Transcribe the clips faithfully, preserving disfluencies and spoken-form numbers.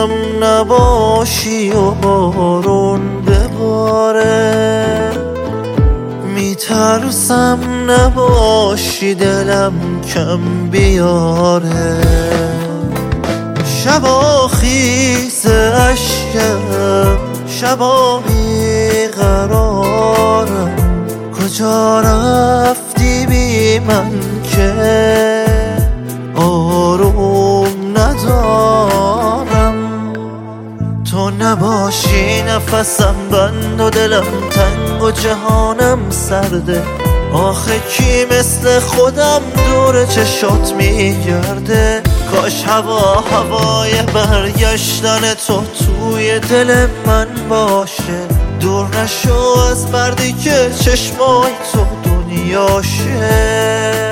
میترسم نباشی و بارون بباره، میترسم نباشی دلم کم بیاره. شبا خیز اشکم، شبا بیقرارم، کجا رفتی بی من که آروم ندارم. تو نباشی نفسم بند و دلم تنگ و جهانم سرده. آخه کی مثل خودم دور چشات میگرده؟ کاش هوا هوای برگشتن تو توی دل من باشه، دور نشو از مردی که چشمای تو دنیاشه.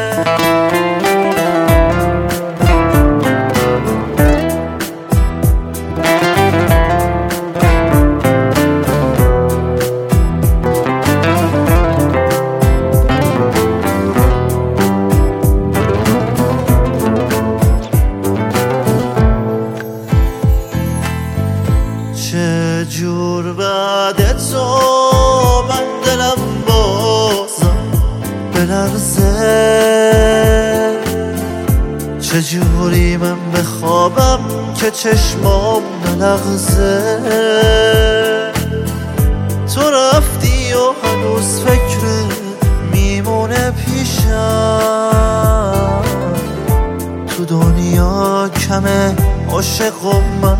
چه جور بعد تو من دلم بازم بلرزه، چه جوری من بخوابم که چشمام نلغزه. تو رفتی و هنوز فکر میمونه پیشم، تو دنیا کمه عاشق و من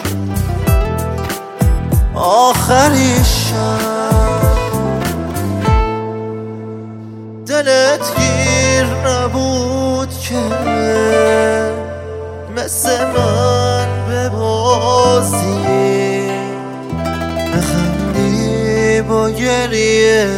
آخری شب. دلت گیر نبود که مثل من ببازی، بخندی با گریه،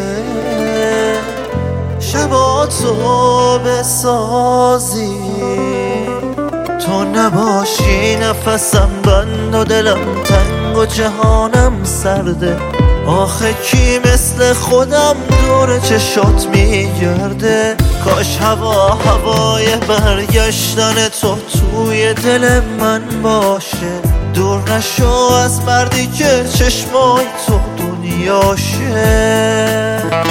شبا تو بسازی. تو نباشی نفسم بند و دلم تنگ و جهانم سرده. آخه کی مثل خودم دور چشات میگرده؟ کاش هوا هوای برگشتن تو توی دل من باشه، دور نشو از مردی که چشمای تو دنیاشه.